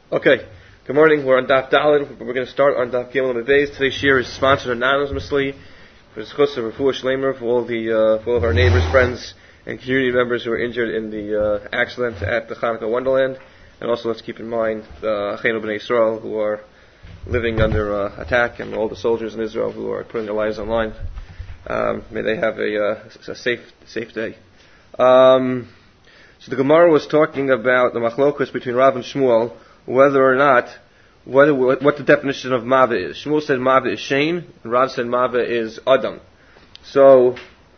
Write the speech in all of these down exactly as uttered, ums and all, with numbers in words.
Okay, good morning. We're on Daf Daled. We're going to start on Daf Gimel and Beis. Today's shir is sponsored anonymously for the Chus of Refuah Shleimer for all the uh, for all of our neighbors, friends, and community members who were injured in the uh, accident at the Hanukkah Wonderland. And also, let's keep in mind the Achenu B'nai Yisrael who are living under uh, attack, and all the soldiers in Israel who are putting their lives on line. Um, may they have a, uh, a safe safe day. Um, so the Gemara was talking about the machlokus between Rav and Shmuel, whether or not, what, what the definition of Mava is. Shmuel said Mava is Shein, and Rav said Mava is Adam. So,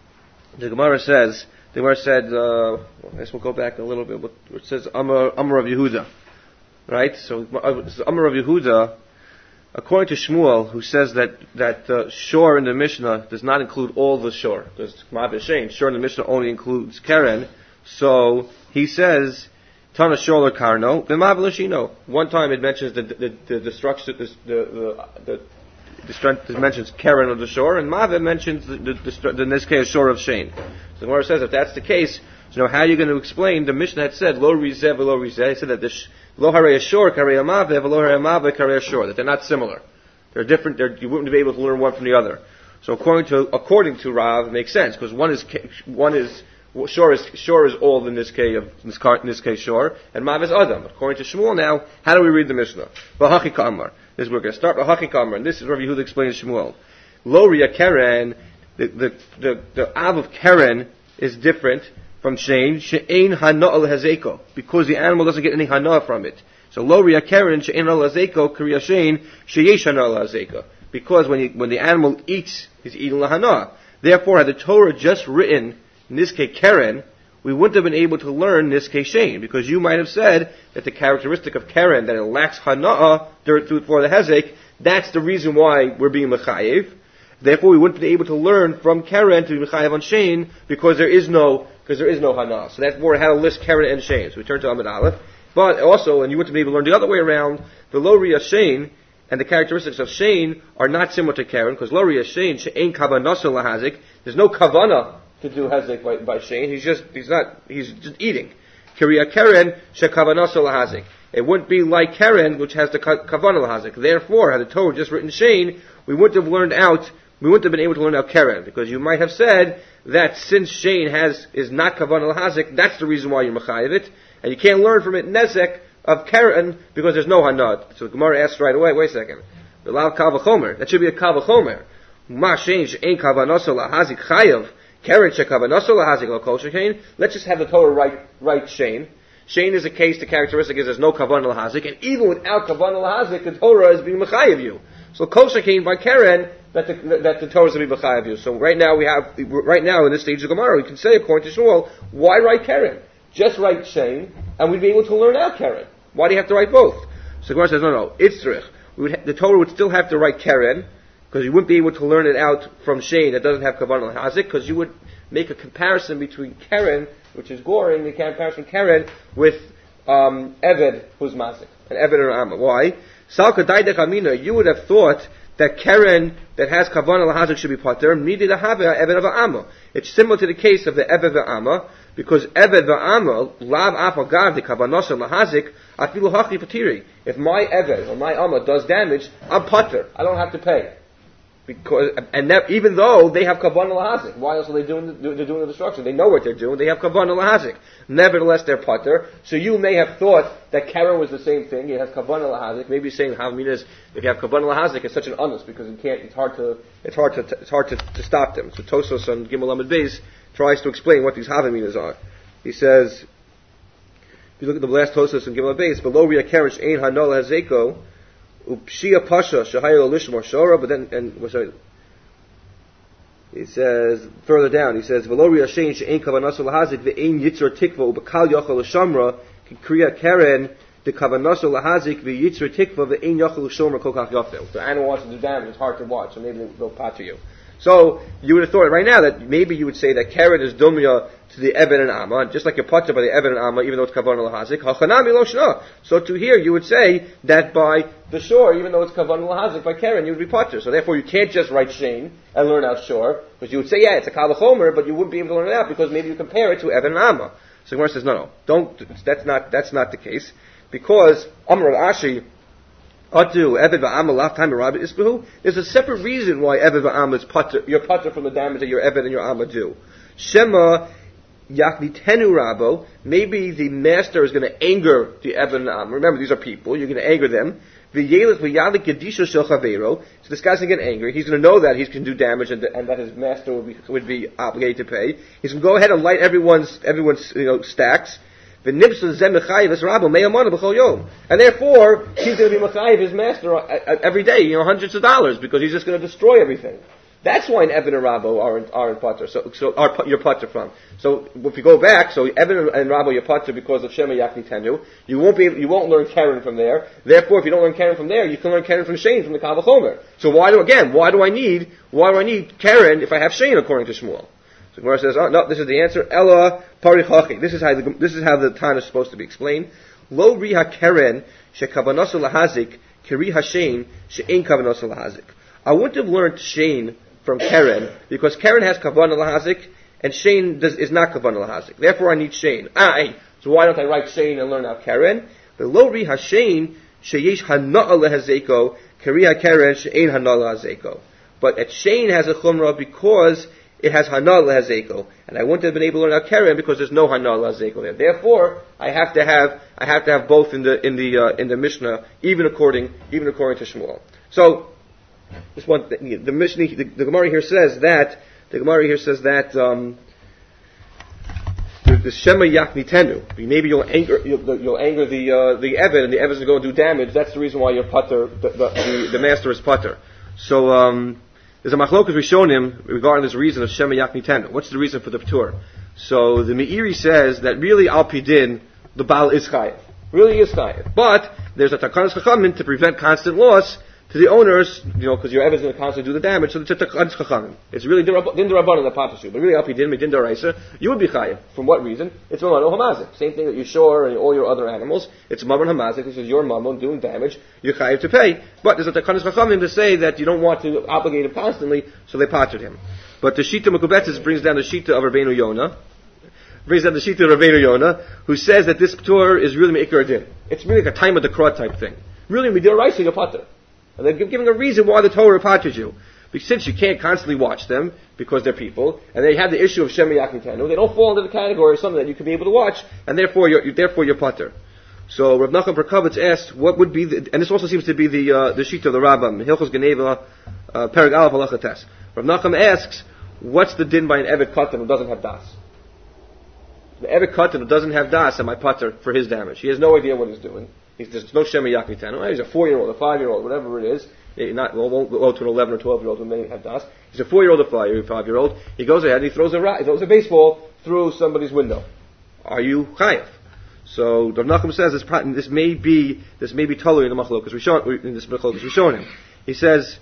the Gemara says, the Gemara said, uh, well, I guess we'll go back a little bit, it says Amar, Amar of Yehuda. Right? So, Amar of Yehuda, according to Shmuel, who says that, that uh, Shor in the Mishnah does not include all the Shor, because Mava is Shein, Shor in the Mishnah only includes Keren, so he says, Tana Shor Karno, V'Mav One time it mentions the the the destruction, the the the, the strength. It mentions Keren of the shore, and Mav mentions the, the, the, the in this case shore of Shein. So the Gemara says if that's the case, so now how are you going to explain? The Mishnah had said Lo Rizeh Lo Rizeh. He said that the Lo Harei Shor Karei Mav Lo Harei Mav Karei Shor, that they're not similar. They're different. They're, you wouldn't be able to learn one from the other. So according to according to Rav, it makes sense because one is one is. Shor is Shor is all in this case of in this, in this case Shor, and Mav is Adam. According to Shmuel, now how do we read the Mishnah? V'hachi kamar. This is we're going to start. V'hachi kamar, and this is Rav Yehuda explains Shmuel. Lo Ria Keren, the the the, the Av of Keren is different from Shein. She'ein hana al hazeko, because the animal doesn't get any hana from it. So Lo Ria Keren she'ein al hazeko kriya Shein sheyesh hana al hazeko, because when you, when the animal eats, he's eating la hana. Therefore, had the Torah just written Niskei Keren, we wouldn't have been able to learn Niskei Shein, because you might have said that the characteristic of Keren, that it lacks Hana'ah for the Hezek, that's the reason why we're being Mechayev. Therefore, we wouldn't have been able to learn from Keren to be Mechayev on Shein, because there is no, because there is no Hana'ah. So therefore, it had to list Keren and Shein. So we turn to Amid Aleph. But also, and you wouldn't be able to learn the other way around, the Lo Ria Shein, and the characteristics of Shein are not similar to Keren, because Lo Ria Shein, She'ein Kavanasa Lahazik, there's no Kavana to do Hezek by, by Shein. He's just, he's not, he's just eating. Kriya Keren, Shekavanaso Lahazik. It wouldn't be like Keren, which has the Kavanah Lahazik. Therefore, had the Torah just written Shein, we wouldn't have learned out, we wouldn't have been able to learn out Keren, because you might have said that since Shein has, is not Kavanah Lahazik, that's the reason why you're Mechayev it, and you can't learn from it Nezek of Keren, because there's no Hanad. So the Gemara asks right away, wait a second, that should be a Kavachomer. Ma Shein She'ein Kavanaso Lahazik Chayav, Keren shekavanaso lahazik lo kol shekein. Let's just have the Torah write write Shein. Shein is a case. The characteristic is there's no kavanah lahazik, and even without kavanah lahazik, the Torah is being mechayev you. So kol shekein by Keren that the that the Torah is going to be mechayev you. So right now we have right now in this stage of Gemara we can say according to Shmuel, why write Keren? Just write Shein, and we'd be able to learn out Keren. Why do you have to write both? So Gemara says no no itzrich. We would ha- the Torah would still have to write Keren, because you wouldn't be able to learn it out from Shein that doesn't have Kavanah Hazik, because you would make a comparison between Keren, which is goring, the comparison Keren with um, Eved, who's Mazik, and Eved or Amma. Why? Salka Daidech Amina, you would have thought that Keren that has Kavanah Hazik should be pater, needed to have Eved of Amma. It's similar to the case of the Eved of Amma, because Eved V'Ama, Lav Afagav, the Kavanah Lahazik, Afilu Hachi Patiri. If my Eved or my Amma does damage, I'm pater. I don't have to pay. Because and that, even though they have kavanah lahazik, why else are they doing the, they're doing the destruction? They know what they're doing. They have kavanah lahazik. Nevertheless, they're pater. So you may have thought that Keren was the same thing. It has kavanah lahazik. Maybe you're saying havminas. If you have kavanah lahazik, it's such an honest because it can't. It's hard to. It's hard to. It's hard to, to stop them. So Tosos on Gimel Amud Beis tries to explain what these havminas are. He says, if you look at the last Tosos on Gimel Amud Beis, below Ria Keren ein hanol hazeko. Upshia Pasha Shahayel Lishmar Shora, but then and well, sorry, he says further down. He says Veloria Shein She'ein Kavanaso Lahazik Ve'ein Yitzur Tikva Ubekal Yochel Shamra Kriya Keren the Kavanaso Lahazik Ve'yitzur Tikva Ve'ein Yochel Shomer Kokach Yofel. If the animal wants to do damage, it's hard to watch, so maybe they'll pat to you. So you would have thought right now that maybe you would say that Keren is Dumya to the Eved and Amma, just like you're pater by the Eved and Amma, even though it's Kavanah Lahazik. Hachanami lo shna. So to here you would say that by the shore, even though it's Kavanah Lahazik by Keren, you would be pater. So therefore you can't just write Shein and learn out shore, because you would say, yeah, it's a Kavachomer, but you wouldn't be able to learn it out because maybe you compare it to Eved and Amma. So Gemara says, no, no, don't. That's not that's not the case. because Amar Ashi Atu Eved Va'amal Laftam Rabbi Isbahu. There's a separate reason why Eved Va'amal is putter. You're putter from the damage that your Eved and your Amma do. Shema Yaknitenu Rabo. Maybe the master is going to anger the Eved and Amma. Remember, these are people. You're going to anger them. V'yelech v'yalik kedisha shel chaveiro. So this guy's going to get angry. He's going to know that he can do damage and, and that his master would be, would be obligated to pay. He's going to go ahead and light everyone's everyone's you know stacks. And therefore, he's going to be mechayiv his master every day, you know, hundreds of dollars, because he's just going to destroy everything. That's why an Evan and Rabo are in, are in Potter, so, so are your Potter from. So if you go back, so Evan and Rabo your Potter because of Shema Yakni Tenu, you won't be, you won't learn Karen from there. Therefore, if you don't learn Karen from there, you can learn Karen from Shane from the Kal V'chomer. So why do again? Why do I need? Why do I need Karen if I have Shane according to Shmuel? So Gemara says, oh, no, this is the answer. Ella parichachi. This is how the this is how the Tana is supposed to be explained. Lo riha Karen shekavanosu lahazik kiri hashein she'ein kavanosu lahazik. I wouldn't have learned Shane from Karen because Karen has kavanah lahazik and Shane does, is not kavanah lahazik. Therefore, I need Shane. Ah, so why don't I write Shane and learn out Karen? The lo riha Shane sheyesh hana'a lehazeko kiri Karen she'ein hana'a lehazeko. But at Shane has a chumrah because it has Hanal Lahazeko, and I wouldn't have been able to learn out Karen because there's no Hanal Lahazeko there. Therefore, I have to have I have to have both in the in the uh, in the Mishnah, even according even according to Shmuel. So, this one the, the Mishnah the, the Gemara here says that the Gemara here says that um, the, the Shema Yaknitenu. Maybe you'll anger you'll, you'll anger the uh, the Eved, and the Eved is going to do damage. That's the reason why your putter the the, the, the master is putter. So. Um, There's a machlokas Rishonim regarding this reason of Shema Yaknitenu. What's the reason for the P'tur? So the Meiri says that really Al Pidin, the Baal is Chayev. Really is Chayev. But there's a Takanas Chachamim to prevent constant loss to the owners, you know, because your Eved is going to constantly do the damage, so it's a Takanas Chachamim. It's really Din D'Rabbanan that Patashu. But really Al Pidin, Din D'Oraisa, you would be Chayev. From what reason? It's Mamon Hamazik. Same thing that you shore and all your other animals. It's Mamon Hamazik. This is your Mamon doing damage. You're Chayev to pay. But there's a Takanas Chachamim to say that you don't want to obligate him constantly, so they patched him. But the Shita Mekubetzes brings down the Shita of Rabbeinu Yonah, brings down the Shita of Rabbeinu Yonah, who says that this P'tur is really Me'ikar Din. It's really like a time of the Krot type thing. Really, Midir Raisa, you're Pater. And they're giving a reason why the Torah patches you. Because since you can't constantly watch them, because they're people, and they have the issue of Shema Yaknitenu, they don't fall into the category of something that you can be able to watch, and therefore you're, therefore you're Pater. So Rav Nachman Perkovitz asked, what would be the, and this also seems to be the, uh, the Shita of the Rambam, Hilchos Geneva, uh, Perek Aleph Halacha Tes. Rav Nachman asks, what's the din by an Evet Katan who doesn't have das? The Evet Katan who doesn't have das am I Pater for his damage. He has no idea what he's doing. He's, there's no Shema Yaknitenu. He's a four-year-old, a five-year-old, whatever it is. Not, well, won't go to an eleven or twelve-year-old who may have das. He's a four-year-old or five-year-old. He goes ahead and he throws a, ra- he throws a baseball through somebody's window. Are you chayav? So Rav Nachum says this, this may be this may be totally in the machlokas Rishon in this machlokas Rishonim. He says,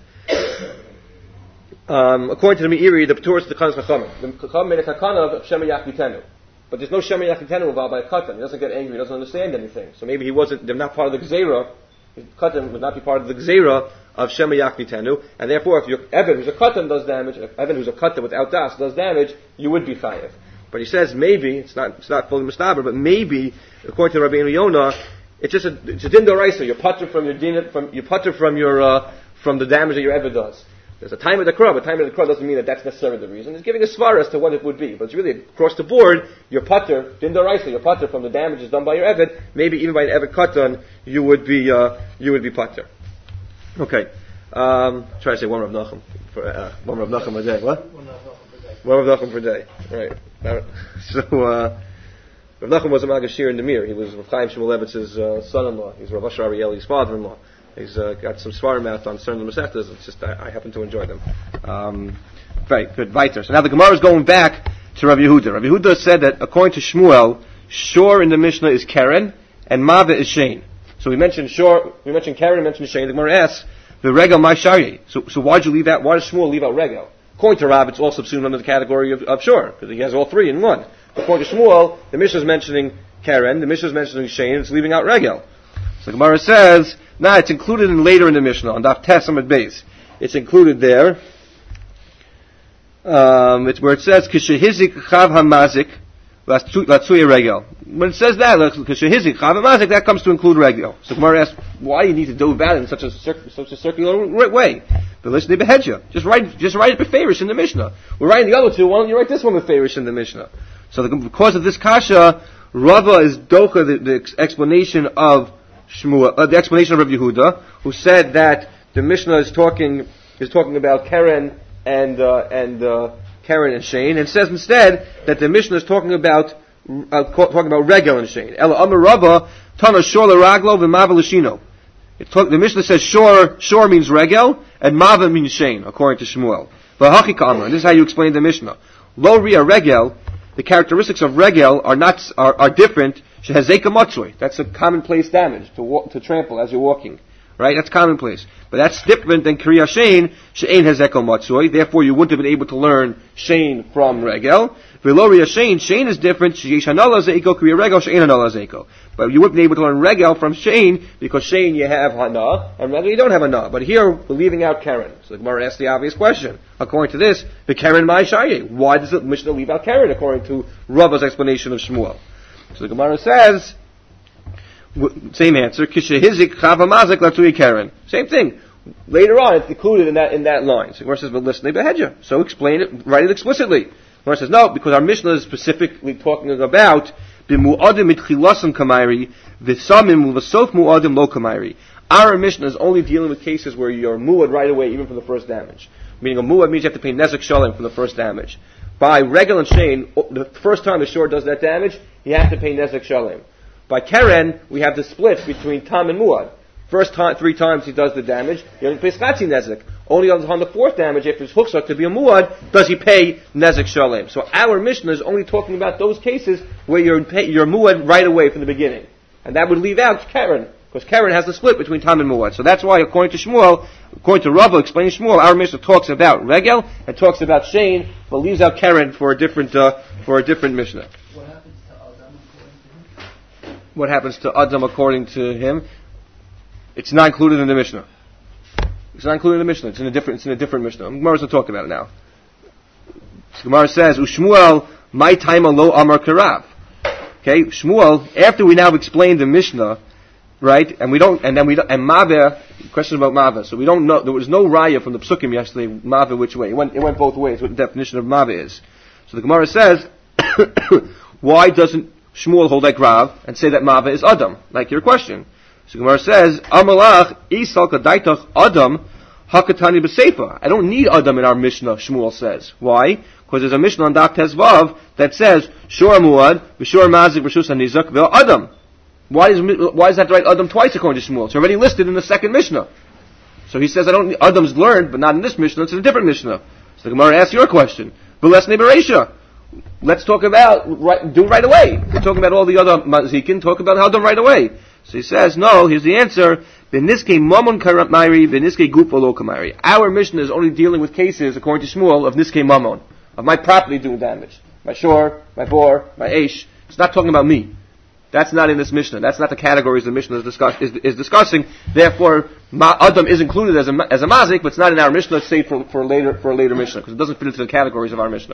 um, according to the Meiri, the P'tur is the Takanas Chachamim. The Chachamim made a takana of Shema Yaknitenu. But there's no Shema Yaknitenu involved by a katan. He doesn't get angry. He doesn't understand anything. So maybe he wasn't. They're not part of the gzeira. Katan would not be part of the gzeira of Shema Yaknitenu, and therefore, if your Evan who's a katan does damage, if Evan who's a katan without das does damage, you would be chayev. But he says maybe it's not it's not fully mustaber, but maybe according to Rabbeinu Yonah, it's just a it's a din d'oraisa. You're putter from your din from you putter from your uh, from the damage that your Evan does. There's a time of the krah, but time of the krah doesn't mean that that's necessarily the reason. It's giving a svar as to what it would be. But it's really across the board, your putter, din d'oraisa, your putter from the damages done by your evet, maybe even by an evet katan, you would be, uh, you would be putter. Okay. Um, try to say one Rav Nachum for, uh, one Rav Nachum a day. What? One Rav Nachum per day. One Rav Nachum per day. Right. So, uh, Rav Nachum was a Magashir in the Mir. He was Rav Chaim Shmulevitz's, uh, son-in-law. He's Rav Asher Arieli's father-in-law. He's uh, got some svarim out on certain Masechtas. It's just I, I happen to enjoy them. Um, very good. Weiter. So now the Gemara is going back to Rav Yehuda. Rav Yehuda said that according to Shmuel, Shor in the Mishnah is Karen and Mava is Shane. So we mentioned Shor, we mentioned Karen, we mentioned Shane. The Gemara asks, the Regel my Shari. So so why'd you leave out? Why does Shmuel leave out Regel? According to Rav, it's all subsumed under the category of, of Shor because he has all three in one. According to Shmuel, the Mishnah is mentioning Karen, the Mishnah is mentioning Shane, it's leaving out Regel. So the Gemara says, nah, it's included in later in the Mishnah, on Daf Tes Amud Beis. It's included there. Um, it's where it says, Kishehizik chav hamazik, Latsuya regel. When it says that, that comes to include regel. So Gemara asks, why do you need to do that in such a such a circular way? But listen to Behedja. Just write, just write it beferish in the Mishnah. We're writing the other two. Why don't you write this one beferish in the Mishnah? So the, because of this kasha, Rava is docha the, the explanation of Shmuel, uh, the explanation of Rav Yehuda, who said that the Mishnah is talking is talking about Keren and uh, and uh, Keren and Shane, and says instead that the Mishnah is talking about uh, talking about Regel and Shane. Ela Amar Rava Tana Shor L'Raglo v'Mava L'Shino. The Mishnah says Shor Shor means Regel and Mava means Shane, according to Shmuel. V'Hachi Ka'amar, and this is how you explain the Mishnah. Lo Ria Regel, the characteristics of Regel are not are, are different. Shehazeka Matsui. That's a commonplace damage to walk, to trample as you're walking. Right? That's commonplace. But that's different than Kriya Shane, She'ein Hazeko Matsui. Therefore, you wouldn't have been able to learn Shane from Regel. Veloria Shane, Shane is different. She'esh Hanala Zeiko, Kriya Regel, She'ein Hanala Zeiko. But you wouldn't be able to learn Regel from Shane, because Shane you have Hana, and Regel you don't have Hana. But here, we're leaving out Keren. So the Gemara asks the obvious question. According to this, the Keren Mai Shaye. Why does the Mishnah leave out Keren, according to Rava's explanation of Shmuel? So the Gemara says, same answer, Kishehizik Chava Latui Keren. Same thing. Later on, it's included in that in that line. So the Gemara says, but listen, Behedja. So explain it, write it explicitly. The Gemara says, no, because our Mishnah is specifically talking about B'mu'adim mitchilasam kamairi, v'samim v'sof mu'adim lo kamairi. Our Mishnah is only dealing with cases where you're mu'ad right away, even from the first damage. Meaning a mu'ad means you have to pay nezek shalem from the first damage. By Regel and Shane, the first time the shor does that damage, you have to pay nezek shalem. By Keren, we have the split between tam and muad. First time, three times he does the damage, he only pays chatzi nezek. Only on the fourth damage, after his hooks are to be a muad, does he pay nezek shalem. So our Mishnah is only talking about those cases where you're pay, you're muad right away from the beginning, and that would leave out Keren, because Keren has the split between tam and muad. So that's why, according to Shmuel, according to Rava explaining Shmuel, our Mishnah talks about Regel and talks about Shane, but leaves out Keren for a different uh, for a different Mishnah. What happens to Adam according to him? It's not included in the Mishnah. It's not included in the Mishnah. It's in a different. It's in a different Mishnah. Gemara's not talking about it now. Gemara says, "Ushmuel, my time lo amar karav." Okay, Shmuel. After we now have explained the Mishnah, right, and we don't, and then we don't, and Maveh. Question about Maveh. So we don't know. There was no raya from the Psukim yesterday. Maveh, which way? It went. It went both ways. What the definition of Maveh is. So the Gemara says, why doesn't Shmuel hold like Rav and say that Mava is Adam, like your question? So Gemara says, Amalach Isal Kadaitach Adam Hakatani B'Seifa. I don't need Adam in our Mishnah, Shmuel says. Why? Because there's a Mishnah on Daf Tezvav that says, Shor Muad, V'Shor Mazik, V'Shus HaNizak, V'El Adam. Why is, why is that right Adam twice according to Shmuel? It's already listed in the second Mishnah. So he says, I don't need, Adam's learned, but not in this Mishnah, it's in a different Mishnah. So the Gemara asks your question. V'Lesnei Bereisha. Let's talk about, right, do right away. We're talking about all the other mazikin, talk about how done right away. So he says, no, here's the answer. Beniske mamon kamairi, beniske gufalo kamairi. Our Mishnah is only dealing with cases, according to Shmuel, of niske mamon, of my property doing damage. My shor, my bor, my aish. It's not talking about me. That's not in this Mishnah. That's not the categories the Mishnah is, discuss, is, is discussing. Therefore, ma, Adam is included as a, as a mazik, but it's not in our Mishnah. It's saved for, for later, for a later Mishnah, because it doesn't fit into the categories of our Mishnah.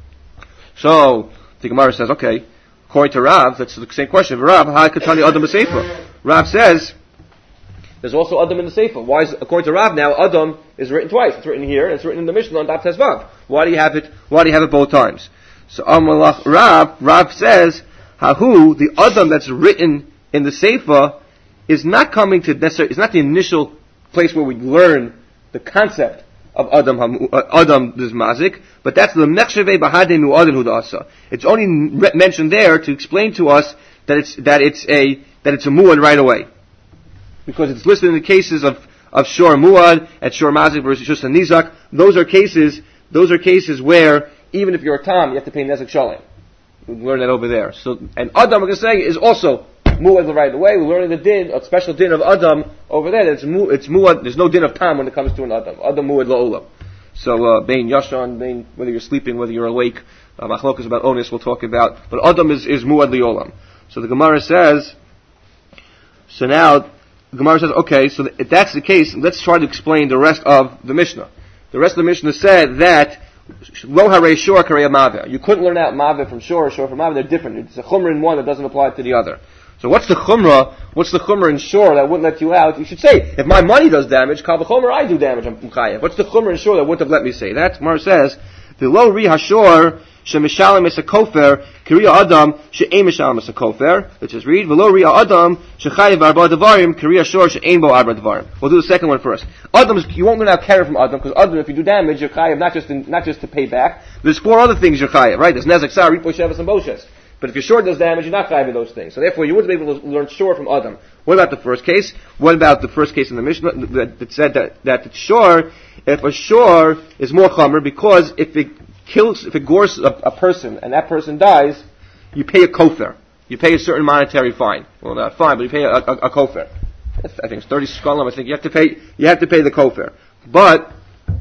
So, the Gemara says, okay, according to Rav, that's the same question. Rav, how katani Adam b'Sefer? Rav says, there's also Adam in the Sefer. Why is, according to Rav now, Adam is written twice. It's written here, and it's written in the Mishnah on Daf Tezvav. Why do you have it, why do you have it both times? So, Amalach Rav, Rav says, Hahu, the Adam that's written in the Sefer, is not coming to necessarily, it's not the initial place where we learn the concept of Adam, uh, Adam is mazik, but that's the mechsheve bahadenu Adam hudasa. It's only re- mentioned there to explain to us that it's that it's a that it's a muad right away, because it's listed in the cases of of shor muad and shor mazik versus shus nizak. Those are cases. Those are cases where even if you're a tam, you have to pay nezek shalem. We learn that over there. So, and Adam, we're going to say, is also muad right away. We're learning the din, a special din of Adam over there. It's mu, it's muad. There's no din of tam when it comes to an Adam. Adam muad la'olam. So, uh, bein yashan, bein, whether you're sleeping, whether you're awake, uh, machlokas about onis we'll talk about. But Adam is, is muad li'olam. So the Gemara says, so now, the Gemara says, okay, so if that's the case, let's try to explain the rest of the Mishnah. The rest of the Mishnah said that lo harei shor karei maveh. You couldn't learn out maveh from shor or shor from maveh. They're different. It's a chumrah in one that doesn't apply to the other. So what's the chumrah? What's the chumrah in shor that wouldn't let you out? You should say, if my money does damage, kal v'chomer, I do damage. I'm chayav. What's the chumrah in shor that wouldn't have let me say that? Mar says, v'lo ri hashor shemishalim es hakofer kriya adam she'ein mishalim es hakofer. Let's just read. V'lo ri adam shechayav arba devarim kriya shor she'ein bo arba devarim. We'll do the second one first. Adam, you won't learn out keren from adam because adam, if you do damage, you're chayav not just in, not just to pay back. There's four other things you're chayav, right? There's nezek sar, ripo sheves, and boshes. But if your shor does damage, you're not chayav in those things. So therefore, you wouldn't be able to learn shor from Adam. What about the first case? What about the first case in the Mishnah that, that said that, that the shor, if a shor is more chamer, because if it kills, if it gores a, a person, and that person dies, you pay a kofer. You pay a certain monetary fine. Well, not fine, but you pay a, a, a kofer. I think it's thirty shkalim. I think you have to pay, you have to pay the kofer. But,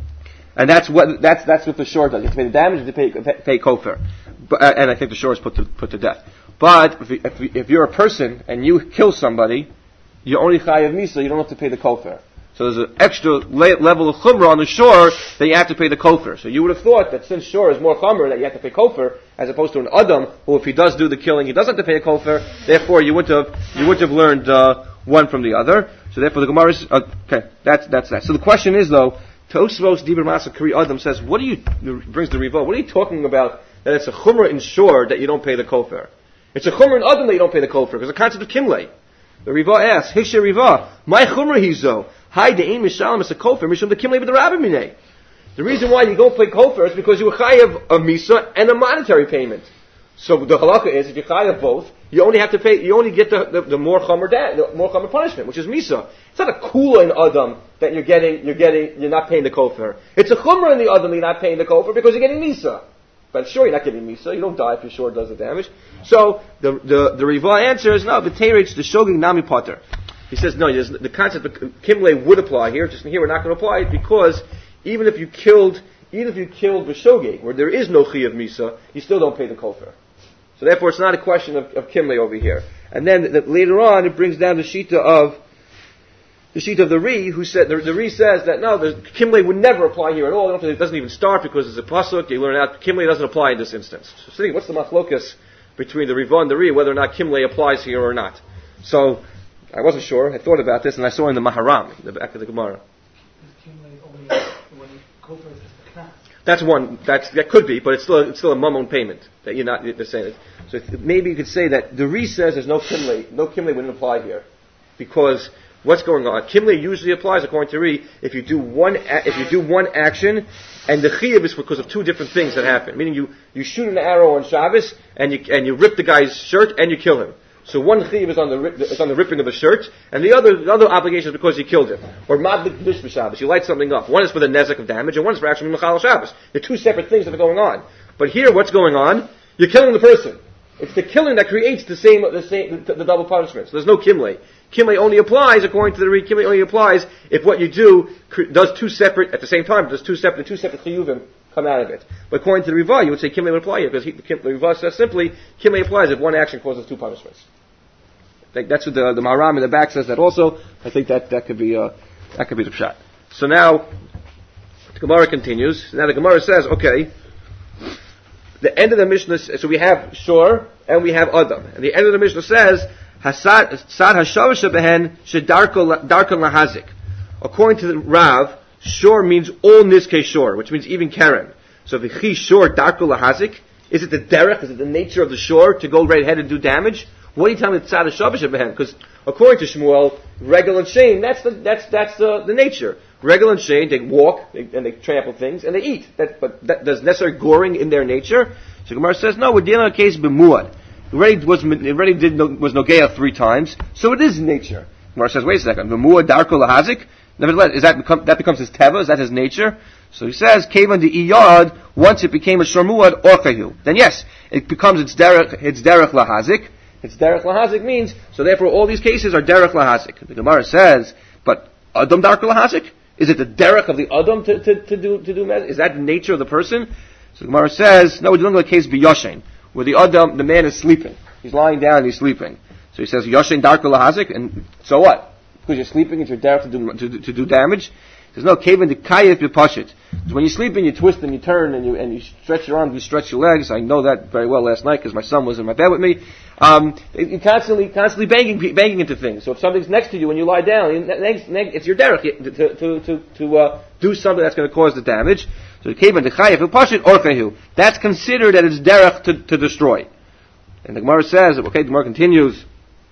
and that's what, that's, that's what the shor does. You have to pay the damage, you have to pay, pay, pay kofer. But, uh, and I think the shor is put to, put to death. But if, if, if you're a person and you kill somebody, you're only chayav misa, you don't have to pay the kofer. So there's an extra la- level of chumrah on the shor that you have to pay the kofer. So you would have thought that since shor is more chumrah that you have to pay kofer, as opposed to an adam, who if he does do the killing, he doesn't have to pay a kofer, therefore you wouldn't have, you wouldn't have learned, uh, one from the other. So therefore the Gemara is, uh, okay, that's, that's that. So the question is though, Tosvos Dibur Masa Kari Adam says, what do you, brings the Riva, what are you talking about that it's a chumrah in shor that you don't pay the kofer? It's a chumrah in adam that you don't pay the kofer, because the concept of kimlei. The Riva asks, Hishe Riva, my chumrah hizo, hi de'im mishalim es a kofer, mishum the kimlei b'the rabbi minei. The reason why you don't pay kofer is because you were chayav a misa and a monetary payment. So the halakha is, if you chayav both, you only have to pay, you only get the, the, the more chamer da, the more chamer punishment, which is misa. It's not a kula in adam that you're getting, you're getting, you're not paying the kofer. It's a chumrah in the adam that you're not paying the kofer because you're getting misa. But sure, you're not getting misa. You don't die if your shor does the damage. So the the the Riva answer is no. The teretz the shogig nami potter. He says no. The concept of kimle would apply here. Just here, we're not going to apply it because even if you killed, even if you killed the shogig, where there is no chi of misa, you still don't pay the kofer. So therefore, it's not a question of, of kimle over here. And then the, later on, it brings down the shita of the sheet of the Ri, who said, the, the Ri says that no, the Kimle would never apply here at all. It doesn't even start because it's a pasuk. You learn out Kimle doesn't apply in this instance. So see, what's the machlokas between the Riva and the Ri, whether or not Kimle applies here or not? So, I wasn't sure. I thought about this and I saw in the Maharam, in the back of the Gemara. That's one, that's, that could be, but it's still, it's still a mammon payment that you're not, you're saying it. So if, maybe you could say that the Ri says there's no Kimle, no Kimle wouldn't apply here. Because what's going on? Kimle usually applies, according to Ri, if you do one, a- if you do one action, and the chiyuv is because of two different things that happen. Meaning you, you shoot an arrow on Shabbos, and you, and you rip the guy's shirt, and you kill him. So one chiyuv is on the rip, is on the ripping of the shirt, and the other, the other obligation is because you killed him. Or madlik dish b'Shabbos, you light something up. One is for the nezek of damage, and one is for actually mechal Shabbos. They're two separate things that are going on. But here, what's going on? You're killing the person. It's the killing that creates the same, the same, the, the double punishment. So there's no kimle. Kimle only applies, according to the Ri, kimle only applies if what you do does two separate, at the same time, does two separate, two separate chiyuvim come out of it. But according to the Riva, you would say kimle would apply here, because he, the, the Riva says simply, kimle applies if one action causes two punishments. I think that's what the, the Maharam in the back says that also. I think that, that could be, uh, that could be the pshat. So now, the Gemara continues. Now the Gemara says, okay, the end of the Mishnah, so we have Shor, and we have Adam. And the end of the Mishnah says, Hasad Hashavash Behen Shedarko Lahazik. According to the Rav, Shor means all Nizke Shor, which means even Karen. So the Chi Shor Darko Lahazik, is it the derech, is it the nature of the Shor to go right ahead and do damage? What do you tell me Tzad Hashavash Behen? Because according to Shmuel, Regel and Shane, that's the, that's, that's the, the nature. Regel and Shane, they walk, they, and they trample things, and they eat. That, but that, there's necessary goring in their nature. So Gemara says, no, we're dealing with a case of B'muad. It already was, it already did, no, was Nogea three times, so it is nature. Gemara says, wait a second, B'muad Darko Lahazik? Nevertheless, is that become, that becomes his teva? Is that his nature? So he says, Kavan de Iyad, once it became a Shormuad Orkahu. Then yes, it becomes its derech, its derech Lahazik. Its derech Lahazik means, so therefore all these cases are derech Lahazik. The Gemara says, but Adam Darko Lahazik? Is it the derech of the Adam to, to, to do, to do med? Is that the nature of the person? So the Gemara says, no, we're dealing with a case b'yoshen, where the Adam, the man is sleeping. He's lying down and he's sleeping. So he says, Yoshen Darko Lahazik, and so what? Because you're sleeping, it's your derech to do, to, to do damage. There's no Kavan de Kayif B'Pashit. Because when you're sleeping, you twist and you turn and you and you stretch your arms, you stretch your legs. I know that very well last night because my son was in my bed with me. Um, you're constantly, constantly banging, banging into things. So if something's next to you when you lie down, it's your derech to to to to uh, do something that's going to cause the damage. So Kavan de Kayif B'Pashit Orchehu. That's considered that it's derech to to destroy. And the Gemara says, okay, the Gemara continues.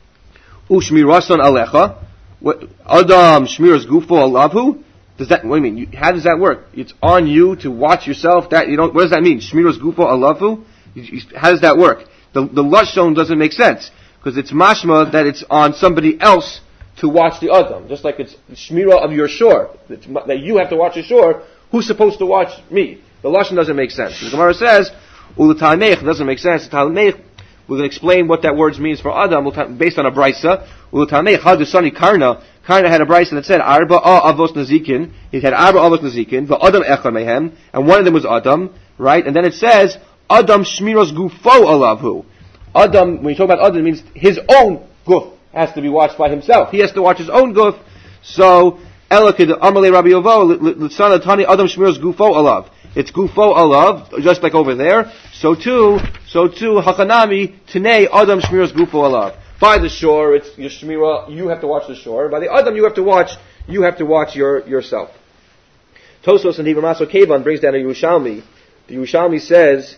Ushmirason alecha. What Adam shmiras gufo alavhu? Does that? What do you mean? You, how does that work? It's on you to watch yourself. That you don't. What does that mean? Shmiras gufo alavhu? How does that work? The the lashon doesn't make sense because it's mashma that it's on somebody else to watch the Adam. Just like it's shmira of your shore it's, that you have to watch your shore. Who's supposed to watch me? The lashon doesn't make sense. The Gemara says ulatalmeich doesn't make sense. Talmeich. We're going to explain what that word means for Adam based on a brisa. Hadusani Karna. Karna had a brisa that said Arba avos nazikin. He had Arba avos nazikin. The Adam echad mehem, and one of them was Adam, right? And then it says Adam shmiros gufo alavhu. Adam, when you talk about Adam, it means his own guf has to be watched by himself. He has to watch his own guf. So Elakid Amalei Rabbi Yovo Litzana Tani Adam shmiros gufo alav. It's gufo alav, just like over there. So too, so too, Hakanami, Tanei, Adam Shmiras Gufo Alav. By the shore, it's your Shmira, you have to watch the shore. By the Adam, you have to watch, you have to watch your, yourself. Tosos and Hivamaso Kevan brings down a Yerushalmi. The Yerushalmi says,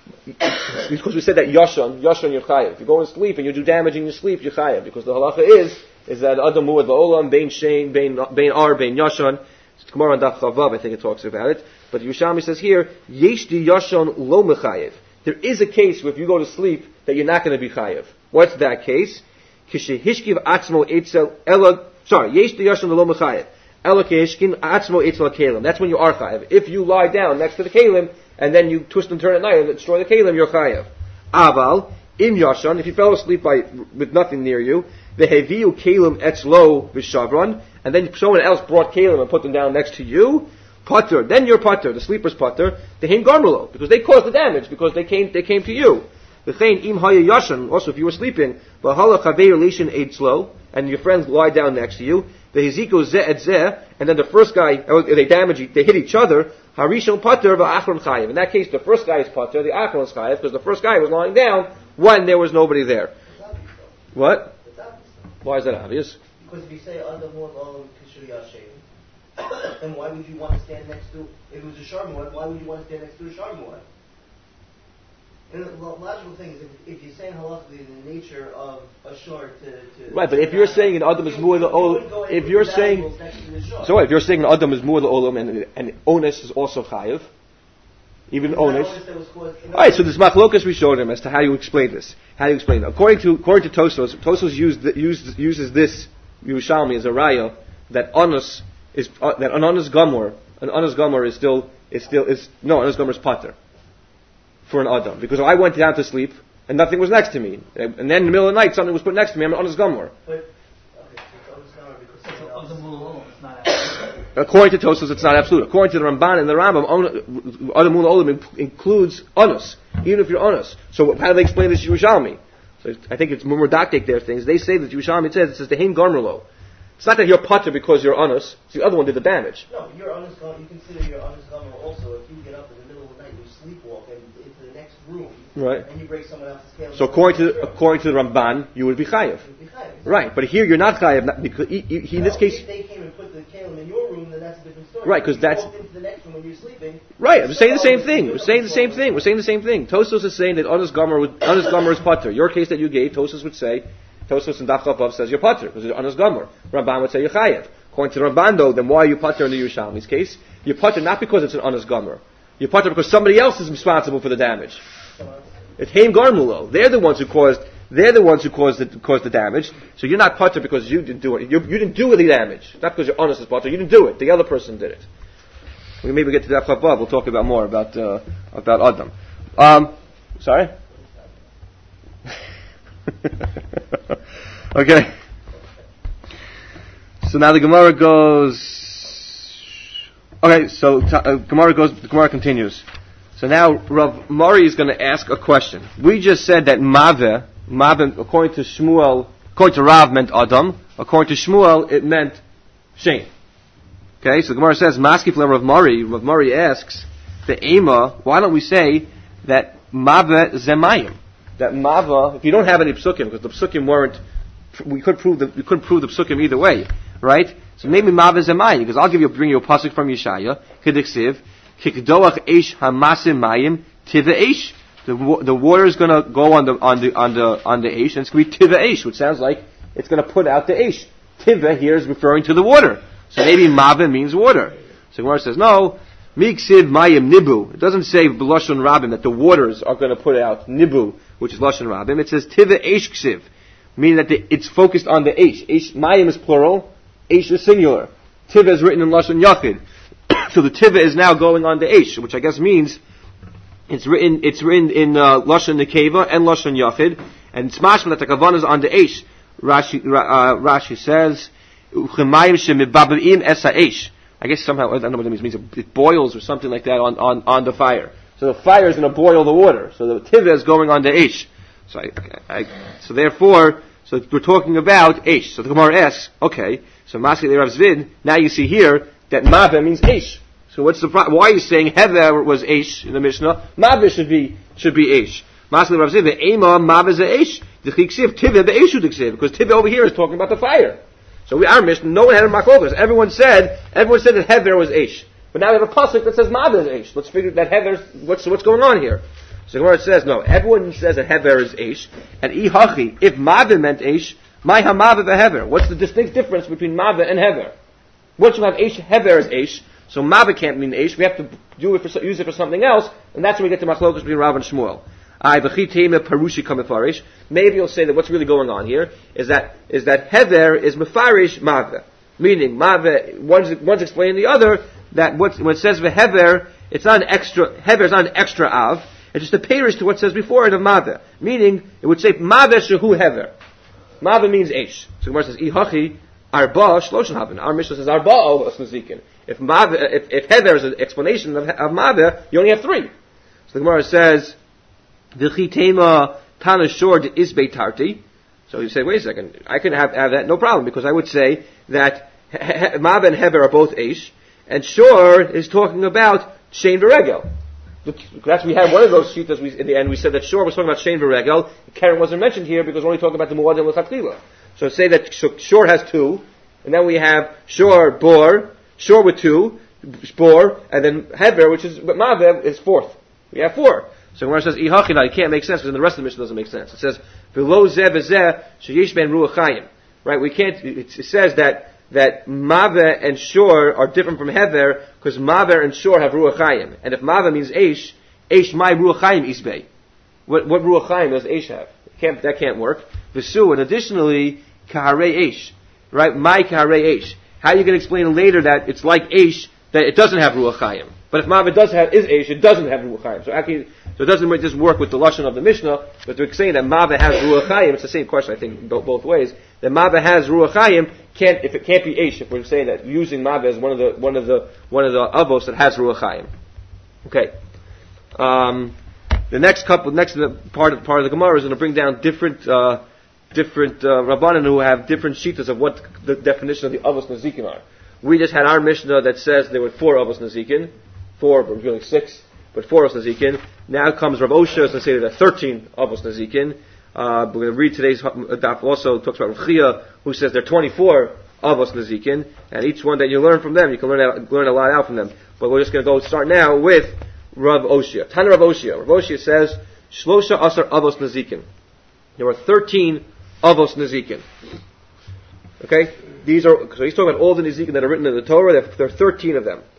because we said that Yashon, Yashon Yechayev. If you go to sleep and you do damage in your sleep, Yechayev. Because the halacha is, is that Adam Muad Ba'olam, Bein Shein, Bein Ar, Bein Yashon. It's Gemara and Daf Chavav, I think it talks about it. But Yerushalmi says here, Yeshdi Yashon Lo Mechayev. There is a case where if you go to sleep that you're not going to be chayev. What's that case? Kishehishkiv atzmo etzel ela. Sorry, Yeshdi Yashon Lo Mechayev. Ela kehishkin atzmo etzel kelim. That's when you are chayev. If you lie down next to the kelim and then you twist and turn at night and destroy the kelim, you're chayev. Aval im Yashon. If you fell asleep by with nothing near you, veheviu kelim etzlo v'shavron, and then someone else brought kelim and put them down next to you. Putter, then you're putter, the sleeper's putter, the hin garmulo, because they caused the damage, because they came, they came to you. The chain im haya yashan, also if you were sleeping, v'hala chaveir lishin eitzlo, and your friends lie down next to you, the hiziko ze et ze, and then the first guy, they damage, they hit each other, harishon putter v'achron chayev. In that case, the first guy is putter, the achron is chayev, because the first guy was lying down when there was nobody there. What? Why is that obvious? Because if you say under more long kishur yashem, then why would you want to stand next to, if it was a sharmuad, why would you want to stand next to a sharmuad? And the logical thing is, if, if you're saying halachically the nature of a shor to, to... Right, but if you're saying an Adam is more the olam, if you're saying... So what, if you're saying an Adam is more the olam, and, and onus is also chayiv, even onus... Alright, so this machlokas we showed him as to how you explain this. How do you explain it? According to, according to Tosos, Tosos used, used, uses this Yerushalmi as a raya, that onus... Is uh, that an honest gomor, an honest gomor is still is still is no honest gomor is pater for an adam, because if I went down to sleep and nothing was next to me, and then in the middle of the night something was put next to me, I'm an honest gomor. According to Tosos, it's not absolute. According to the Ramban and the Rambam, adam mul olam includes honest, even if you're honest. So how do they explain this Yerushalmi? So I think it's more dactic their things. They say that Yerushalmi says it says the hein garmerlo. It's not that you're putter because you're honest. It's the other one did the damage. No, you're honest. You consider your honest gomor also if you get up in the middle of the night and you sleepwalk and into the next room, right? And you break someone else's scale. So according to according to the Ramban, you would be chayiv. Right, but here you're not chayiv not because he, he, he, in this case. If they came and put the kelim in your room, then that's a different story. Right, because that's. You walked into the next room when you're sleeping. Right, I'm saying the same thing. We're saying the same thing. We're saying the same thing. Tosos is saying that honest gomor would honest gomor is putter. Your case that you gave, Tosos would say. Tosos and Daf Chavav says you're pater because you're honest gomer. Ramban would say you're chayev. According to Ramban though, then why are you pater in the Yerushalmi's case? You're pater not because it's an honest gomer. You're pater because somebody else is responsible for the damage. It's Haim Garmulo. They're the ones who caused. They're the ones who caused the caused the damage. So you're not pater because you didn't do it. You, you didn't do the damage. Not because you're honest as pater. You didn't do it. The other person did it. We maybe get to Daf Chavav. We'll talk about more about uh, about Adam. Um, sorry. Okay. So now the Gemara goes. Okay, so uh, Gemara goes. The Gemara continues. So now Rav Mari is going to ask a question. We just said that Maveh, Maveh, according to Shmuel, according to Rav, meant Adam. According to Shmuel, it meant Shein. Okay, so the Gemara says, Maskif le Rav Mari. Rav Mari asks, the Ema, why don't we say that Mava Zemayim? That Mava, if you don't have any Psukim, because the Psukim weren't, we could prove the, we couldn't prove the Psukim either way, right? So maybe Mava Zemayim, because I'll give you, bring you a pasuk from Yeshaya, Kediksiv, Kikdoach Eish Hamasim Mayim, Tiva Eish. The, the water is going to go on the, on the, on the, on the Eish, and it's going to be Tiva Eish, which sounds like it's going to put out the Eish. Tiva here is referring to the water. So maybe Mava means water. So Gemara says, no, Miksiv Mayim Nibu. It doesn't say B'Lashon Rabim that the waters are going to put out Nibu, which is Lashon Rabim. It says Tiva Eish Ksiv, meaning that the, it's focused on the Eish. Eish. Mayim is plural, Eish is singular. Tiva is written in Lashon Yachid. So the Tiva is now going on the Eish, which I guess means it's written, it's written in uh, Lashon Nekeva and Lashon Yachid, and it's mashma that the Kavan is on the Eish. Rashi, uh, Rashi says, I guess somehow, I don't know what that means, it means it boils or something like that on, on, on the fire. So the fire is going to boil the water. So the tiva is going on the Eish. So I, I, so therefore, so we're talking about Eish. So the Gemara asks, okay, so Maskei Rav Zvid, now you see here that Mava means Eish. So what's the problem? Why are you saying Hever was Eish in the Mishnah? Mava should be, should be Eish. Maskei Rav Zvid, Ema Mava is Eish. The Chiksiv, Tiva, the Eish Diksiv, because Tiva over here is talking about the fire. So we, our Mishnah, no one had a makokas. Everyone said, everyone said that Hever was Eish. But now we have a pasuk that says Mava is Eish. Let's figure that Hever, what's, what's going on here? So the Gemara says, no, everyone says that Hever is Eish. And Ihachi, if Mava meant Eish, my Hamava Hever. What's the distinct difference between Mava and Hever? Once you have Eish, Hever is Eish. So Mava can't mean Eish. We have to do it for, use it for something else. And that's when we get to machlokas between Rav and Shmuel. Maybe you'll say that what's really going on here is that is that Hever is mefarish Mava, meaning Mava. One's, one's explaining the other that what, when it says Hever, it's not an extra. Hever is not an extra av. It's just a parish to what it says before it of Mava, meaning it would say Mava shehu Hever. Mava means Eish. So Gemara says Ihachi Arba Shloshen Haben. Our Mishnah says Arba Ovos Nezikin. If Mava, if, if Hever is an explanation of, of Mava, you only have three. So the Gemara says. V'chitema tana shor de isbei tarti. So you say, wait a second, I can have, have that, no problem, because I would say that Mava and Heber are both Eish, and Shor is talking about Shein v'regel. That's, we had one of those sheets we, in the end, we said that Shor was talking about Shein v'regel. Karen wasn't mentioned here because we're only talking about the Muad and L'chatchila. So say that Shor has two, and then we have Shor, Bor, Shor with two, Bor, and then Heber, which is, but Mava is fourth. We have four. So Gemara says, Ihachina, it can't make sense because then the rest of the Mishnah doesn't make sense. It says, V'lo zeh v'zeh, sheyesh ben ruach chayim. Right, we can't, it, it says that, that Mava and Shor are different from Hever because Mava and Shor have ruach chayim. And if Mava means Eish, Eish my ruach chayim isbei. What, what ruach chayim does Eish have? Can't, that can't work. V'su, and additionally, kaharei Eish. Right, my kaharei Eish. How are you going to explain later that it's like Eish, that it doesn't have ruach chayim? But if Mava does have, is Eish, it doesn't have ruach chayim. So actually, so it doesn't just work with the lashon of the Mishnah, but they're saying that Mava has ruach chayim. It's the same question, I think, both ways. That Mava has ruach chayim can't, if it can't be Eish, if we're saying that using Mava as one of the one of the one of the avos that has ruach chayim. Okay. Um, the next couple, next part of part of the Gemara is going to bring down different uh, different uh, rabbanan who have different shitas of what the definition of the avos nazikin are. We just had our Mishnah that says there were four avos nazikin, four, but really six. But four avos nazikin. Now comes Rav Osher and say there are thirteen avos nazikin. Uh, we're going to read today's daf. Also talks about Rav Chia, who says there are twenty-four avos nazikin, and each one that you learn from them, you can learn out, learn a lot out from them. But we're just going to go start now with Rav Osher. Tana Rav Osher. Rav Osher says Shlosha Asar avos nazikin. There are thirteen avos nazikin. Okay, these are so he's talking about all the nazikin that are written in the Torah. There, there are thirteen of them.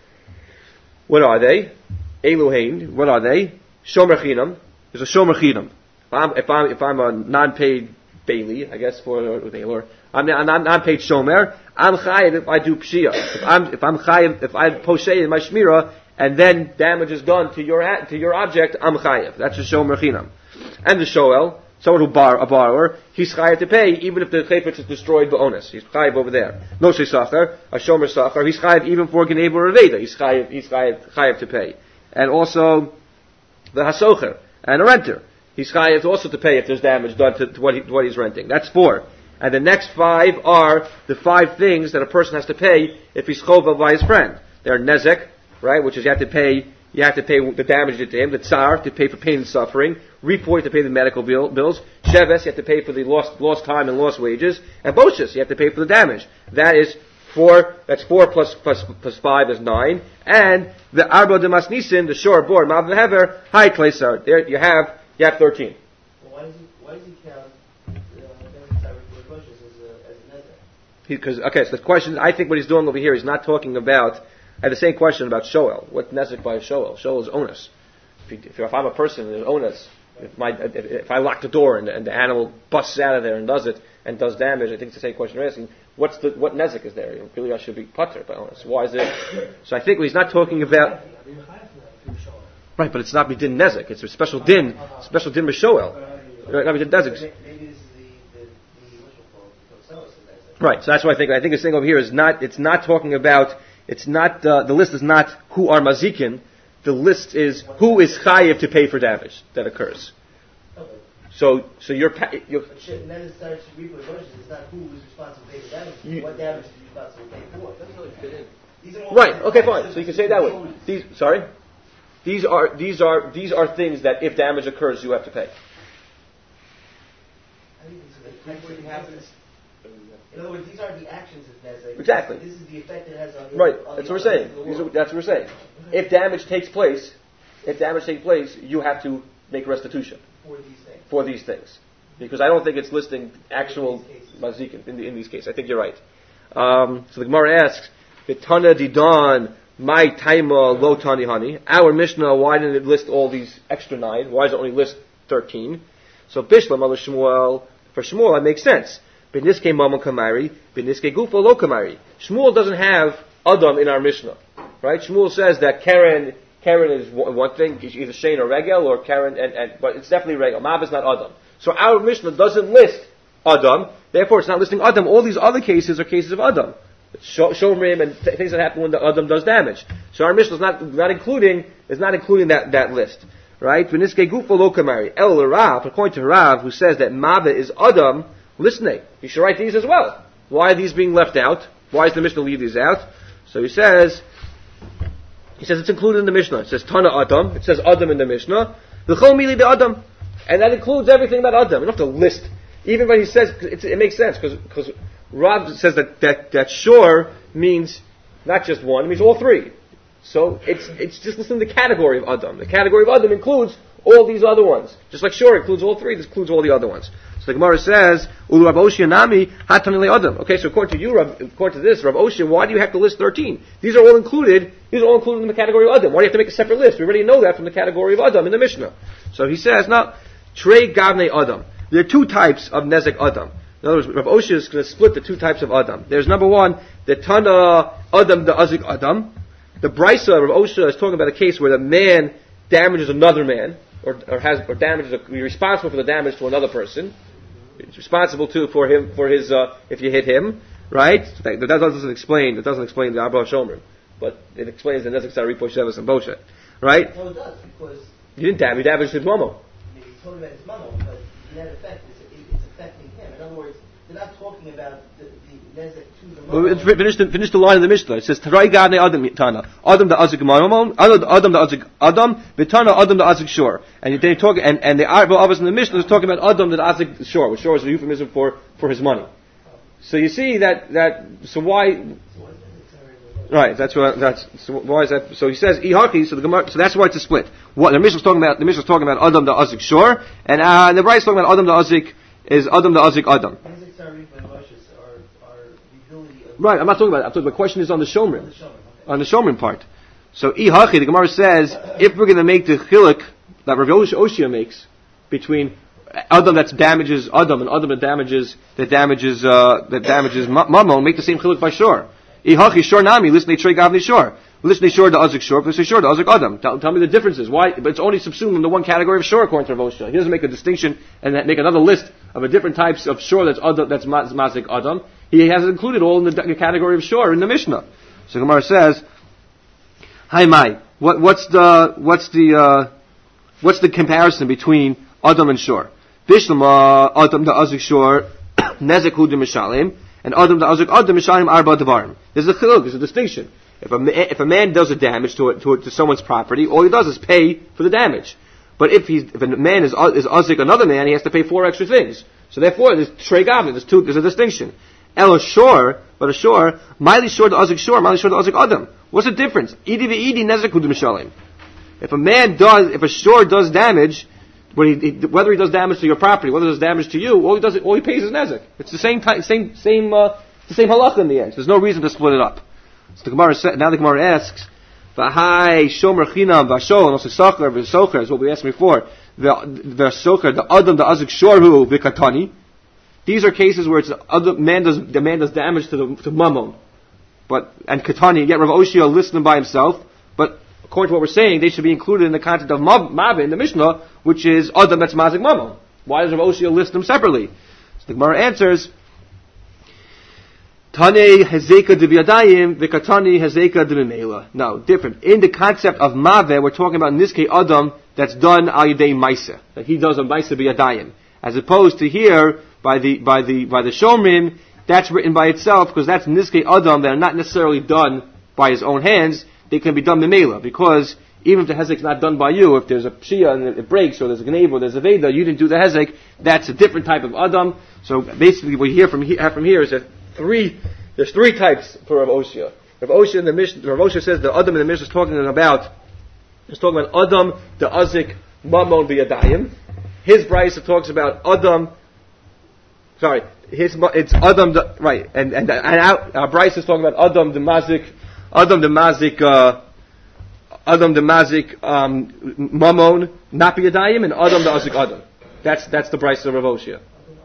What are they? Eluhain, what are they? Shomer Chinam. There's a Shomer Chinam. If I'm, if I'm, if I'm a non-paid Bailey, I guess for, or I'm a non-paid Shomer, I'm Chayiv if I do Pshia. If I'm, if I'm Chayiv, if I Poshay in my Shmira, and then damage is done to your, to your object, I'm Chayiv. That's a Shomer Chinam. And the Shoel, someone who bar, a borrower, he's Chayiv to pay, even if the Chayfetz is destroyed by onus. He's Chayiv over there. No Shechachar, a Shomer Sachar, he's Chayiv even for Geneva or Aveda. He's Chayiv, he's Chayiv, Chayiv to pay. And also the hasocher and a renter. He's chayav also to pay if there's damage done to, to what, he, to what he's renting. That's four. And the next five are the five things that a person has to pay if he's chova by his friend. They're nezek, right, which is you have to pay, you have to pay the damage did to him, the tsar, to pay for pain and suffering, report to pay the medical bill, bills, sheves, you have to pay for the lost, lost time and lost wages, and boshus, you have to pay for the damage. That is four, that's four plus, plus, plus five is nine, and the arba de masnisin, the shore board, mav hever, high klesar, there you have, you have thirteen. Well, why does he, why does he count Because okay, so the question, I think what he's doing over here, he's not talking about. I had the same question about shoel. What nezek by a shoel? Shoel is onus. If, you, if, if I'm a person, there's onus. If my if, if I lock the door and, and the animal busts out of there and does it and does damage, I think it's the same question you're asking. What's the what nezek is there? Really, I should be putter by onus. Why is it? So I think he's not talking about. Right, but it's not bidin nezek. It's a special din, special din b'shoel. Right, not bidin nezek. Right, so that's what I think. I think this thing over here is not, it's not talking about, it's not, uh, the list is not who are mazikin, the list is who is chayiv to pay for damage that occurs. So, so you're, you're and then it starts to reap it's not who is responsible to pay for damage, you, what damage is responsible to pay for. It doesn't really fit in. These are all right, okay, fine. So you can say it that way. These, sorry? These are, these are, these are things that if damage occurs, you have to pay. I think it's what happens. In other words, these are the actions of nezek. Exactly. This is the effect it has on the Right. On that's the what we're saying. Are, that's what we're saying. If damage takes place, if damage takes place, you have to make restitution for these things. For these things, because I don't think it's listing actual mazikin in, the, in these cases. I think you're right. Um, so the Gemara asks, "Vitana didan my taima lo tani hani." Our Mishnah, why didn't it list all these extra nine? Why does it only list thirteen? So Bishlam ala Shmuel. For Shmuel, that makes sense. Beniske Mama Kamari, Beniske Gufa Lo Kamari. Shmuel doesn't have Adam in our Mishnah, right? Shmuel says that Karen, Karen is one thing, either Shane or Regel, or Karen, and, and but it's definitely Regel. Mav is not Adam. So our Mishnah doesn't list Adam, therefore it's not listing Adam. All these other cases are cases of Adam. Shomrim and th- things that happen when the Adam does damage. So our Mishnah is not, not including, is not including that, that list. Right? Beniske Gufa Lo Kamari. El Rav, according to Rav, who says that Mava is Adam, listening. You should write these as well. Why are these being left out? Why does the Mishnah leave these out? So he says, he says it's included in the Mishnah. It says Tana Adam. It says Adam in the Mishnah. L'chol mili Adam. And that includes everything about Adam. You don't have to list. Even when he says, it, it makes sense, because Rav says that, that, that shor means not just one, it means all three. So it's, it's just listing the category of Adam. The category of Adam includes all these other ones. Just like shor includes all three, this includes all the other ones. So the Gemara says, Ulu Rav Oshia Nami Hatanili Adam. Okay, so according to you, Rav, according to this, Rav Oshia, why do you have to list thirteen? These are all included, these are all included in the category of Adam. Why do you have to make a separate list? We already know that from the category of Adam in the Mishnah. So he says, no, Trey Gavne Adam. There are two types of Nezek Adam. In other words, Rav Oshia is going to split the two types of Adam. There's number one, the Tana Adam, the Azik Adam. The Brisa of Rav Oshia is talking about a case where the man damages another man, or, or has, or damages, a, he's responsible for the damage to another person. It's responsible too for him, for his, uh, if you hit him, right? That, that doesn't explain, it doesn't explain the Abba Shomer, but it explains the Nezek Sari Poshevis and Boshet, right? No, it does, because you didn't damage, you damaged his mamo. He's talking about his mamo, but in that effect, it's, it's affecting him. In other words, they're not talking about the, the Nezek to the mamo. Well, finish the, finish the line in the Mishnah. It says, Tarai Gadne Adam Tana. Adam the Azik Mamon, Adam the Azik Adam, Vitana Adam the Azik Shor. And they talk, and, and the others in the Mishnah is talking about Adam the Azik Shor, which Shor is a euphemism for, for his money. So you see that, that, so why, right, that's what, that's, so why is that, so he says, Ihaki, so the Gemara, so that's why it's a split. What, the Mishnah's talking about, the Mishnah's talking about Adam the Azik Shor, and, uh, and the Bray's talking about Adam the Azik, is Adam the Azik Adam. Right, I'm not talking about it. I'm talking about the question is on the Shomrim. On the Shomrim, okay. On the Shomrim part. So, Ihachi, the Gemara says, if we're going to make the chiluk that Rav Oshia makes between Adam that damages Adam and Adam that damages, that damages, uh, that damages Mammon, make the same chiluk by Shor. Ihachi, Shor Nami, listen to Trey Gavni Shor. Listen to Shor the Azik Shor, listen to Shor the Azik Adam. Tell, tell me the differences. Why? But it's only subsumed in the one category of Shor according to Rav Oshia. He doesn't make a distinction and make another list of a different types of Shor that's Adam, that's Mazik Adam. He has it included all in the category of shor in the Mishnah. So Gemara says, "Hi, Mai, what, what's the what's the uh, what's the comparison between Adam and shor? Bishlama Adam the Azik shor nezek hu d'mishalim, and adam da'azik adam mishalim arba devarim. There's a chiluk, there's a distinction. If a, if a man does a damage to, a, to, a, to someone's property, all he does is pay for the damage. But if he's, if a man is, is azik another man, he has to pay four extra things. So therefore, there's trei gavna, there's two, there's a distinction. El ashor, but ashor, mili shor the azik shor, mili shor the azik adam. What's the difference? Idi ve'idi nezek hu d'mishalim. If a man does, if a shor does damage, when he, whether he does damage to your property, whether he does damage to you, all he does, all he pays is nezek. It's the same type, same, same, uh, the same halacha in the end. There's no reason to split it up. So the Gemara sa- now the Gemara asks, "V'hai shomer chinam v'ashol and also socher v'socher," is what we asked before. The socher, the adam, the azik shorhu v'katani. These are cases where it's the other man does the man does damage to the to mammon, but and katani. Yet Rav Oshia lists them by himself. But according to what we're saying, they should be included in the content of mav in the Mishnah, which is adam that's mazik mammon. Why does Rav Oshia list them separately? So the Gemara answers. Tane hezeka d'biyadayim v'katani hezeka d'mimela. No, different. In the concept of maveh, we're talking about in this case adam that's done al yedei maisa, that he does a maisa biyadayim, as opposed to here by the by the by the shomrim, that's written by itself because that's in this case adam that are not necessarily done by his own hands. They can be done mimela because even if the hezek is not done by you, if there's a pshia and it breaks, or there's a gneva, or there's a veda, you didn't do the hezek. That's a different type of adam. So basically, what we hear from he, have from here is that. Three, there's three types for Rav Oshia. Rav Oshia in the Mishnah, Rav Oshia says the Adam in the Mishnah is talking about, is talking about Adam, the Azik, Mammon, B'Yadayim. His Brisa talks about Adam, sorry, his, it's Adam, the, right, and, and, and our, our Brisa is talking about Adam, the Mazik, Adam, the Mazik, uh, Adam, the Mazik, um, Mammon, not B'Yadayim, and Adam, the Azik, Adam. That's, that's the Brisa of Rav Oshia.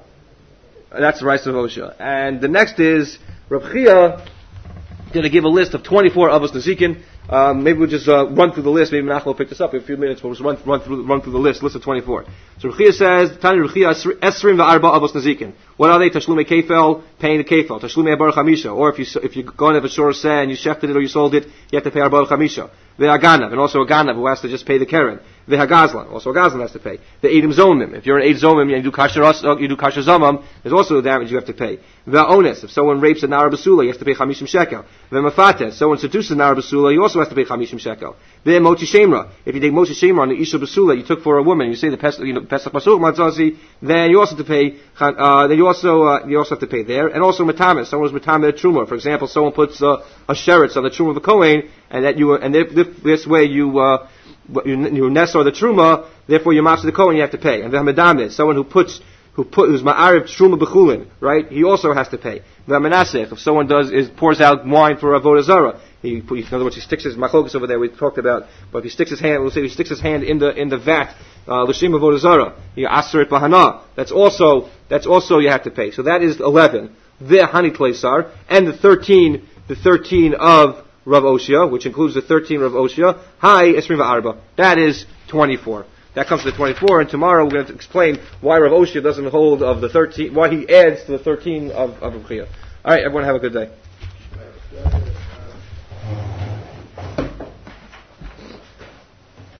That's the rice of Osha. And the next is, Rav Chia going to give a list of twenty-four Avos Nezikin. Um, maybe we'll just uh, run through the list. Maybe Menachem will pick this up in a few minutes. We'll just run, run, through, run through the list, list of twenty-four. So Rav Chia says, Tani Rav Chia, Esrim v'arba Avos Nezikin. What are they? Tashlume Kefel, paying the Kefel. Tashlume Baruch Hamisha. Or if you if you go and have a shor and you shefted it or you sold it, you have to pay Baruch Hamisha. The Aganav, and also a Ganav who has to just pay the Keren. The Hagazlan, also a Gazlan has to pay. The Eidim Zomim, if you're an Eid Zomim and you do Kasher you do Kasher Zomam, there's also a damage you have to pay. The Ones, if someone rapes a Nara Basula, you have to pay Chamishim Shekel. The Mafates, someone seduces a Nara Basula, you also have to pay Chamishim Shekel. The Mochi Shemra, if you take Mochi Shemra on the Isha Basula you took for a woman, you say the Pesach, you know, Pesach Basur Matzazi, then you also have to pay, uh, then you also, uh, you also have to pay there. And also Matamis, someone was Matamis a Truma. For example, someone puts, uh, a sheretz on the Truma of a Kohen, and that you, and this, this way you, uh, you, you nesor the Truma, therefore you match the Kohen, you have to pay. And the Hamadamis, someone who puts, who put, who's Ma'arif Truma Bechulin, right? He also has to pay. The Manasech, if someone does, is, pours out wine for Avodah Zarah, he, in other words, he sticks his machlokas over there. We talked about, but if he sticks his hand, we'll say he sticks his hand in the in the vat, l'shem avodah zarah, he aser it bahana. That's also that's also you have to pay. So that is eleven. The hani pleisar and the thirteen, the thirteen of Rav Oshia, which includes the thirteen Rav Oshia. Hi esrim va'arba. That is twenty-four. That comes to the twenty-four, and tomorrow we're going to explain why Rav Oshia doesn't hold of the thirteen, why he adds to the thirteen of of Rav Chia. All right, everyone, have a good day.